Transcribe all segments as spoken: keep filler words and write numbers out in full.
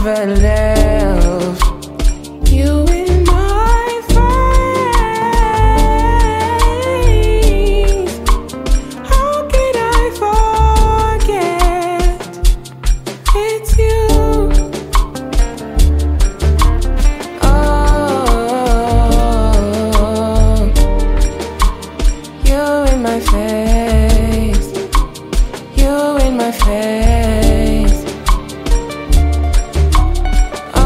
never left. You in my face. How could I forget? It's you. Oh, you in my face. You in my face. Oh,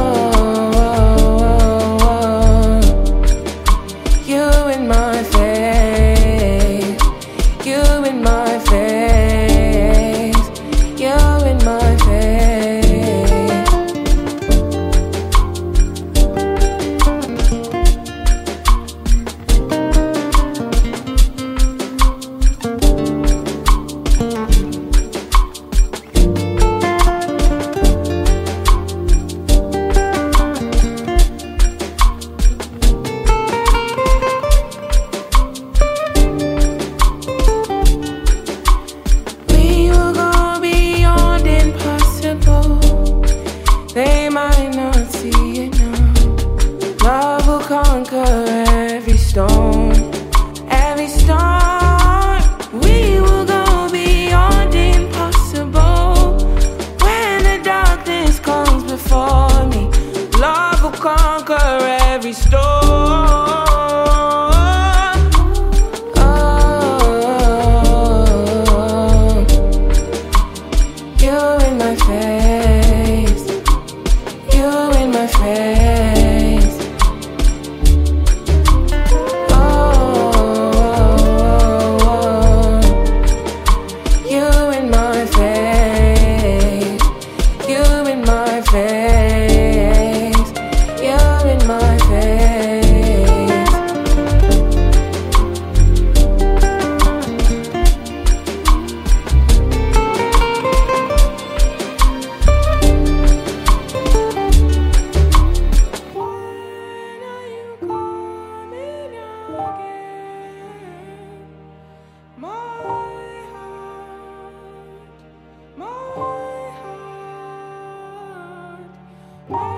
you in my face. You in my face. You in my face. They might not see it now. Love will conquer every storm, every storm. We will go beyond impossible. When the darkness comes before me, love will conquer every storm. Oh, you in my face. You in my face. Oh, you in my face. You in my face. You in my face. My heart, my heart, my